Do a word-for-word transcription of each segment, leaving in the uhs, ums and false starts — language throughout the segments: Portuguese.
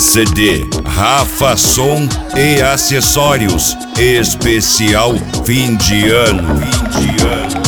C D Rafa Som e Acessórios especial fim de ano. Fim de ano.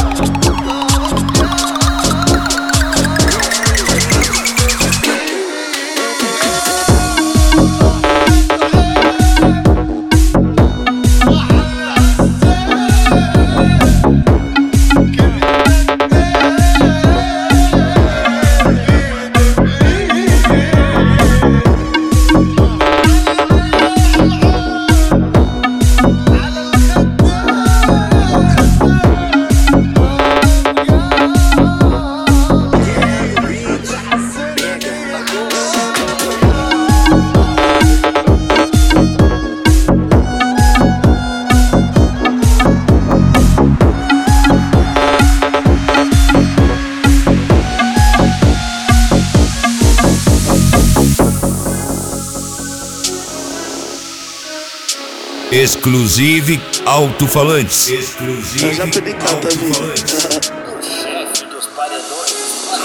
Exclusive Alto-Falantes. Exclusive Alto-Falantes. O chefe dos paredões.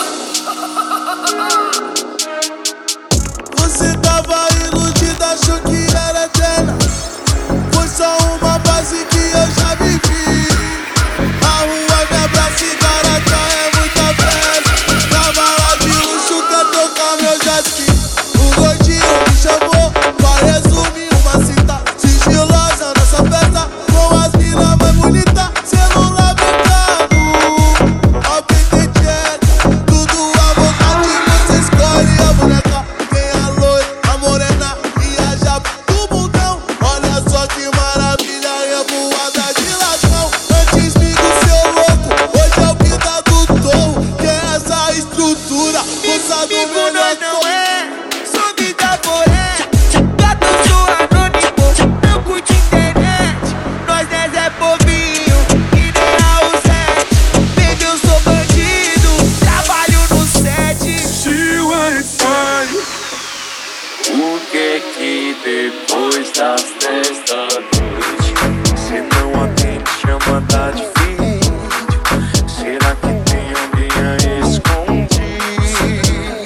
Você tava iludida, achou que era eterna. Foi só uma fase que eu já vivi. A rua me abraça e garota é muita festa. Na bala de luxo quer tocar meu jet ski. O gordinho me chamou pra resumir uma cita sigilosa nessa festa, com as minas mais bonitas, celular brincando. Alguém tem jet, tudo à vontade, você escolhe a boneca. Tem a loira, a morena e a japa do bundão. Olha só que maravilha, revoada de ladrão. Antes me do seu louco, hoje é o que tá do torro. Que é essa estrutura, força do boneco. Não é, sou vida porém. Gato sou anônimo, não curte internet. Nós dez é bobinho, que nem a U sete. Baby, eu sou bandido, trabalho no set. Se o Wi-Fi, O que que depois das dez da noite cê não atende chamada de vídeo? Será que tem alguém a escondido?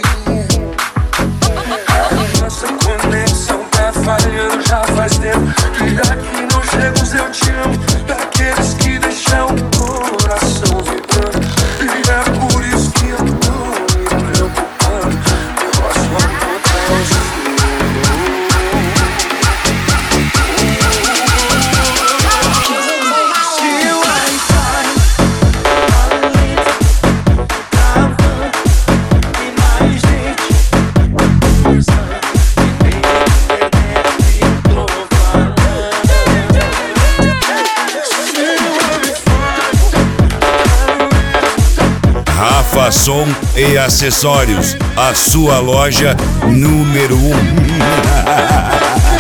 A nossa conexão tá falhando já faz tempo. E daqui não chega os eu te amo, daqueles que deixam o coração vibrando. E é por isso que eu tô me preocupando. Eu posso acordar hoje. Rafa Som e Acessórios, a sua loja número um.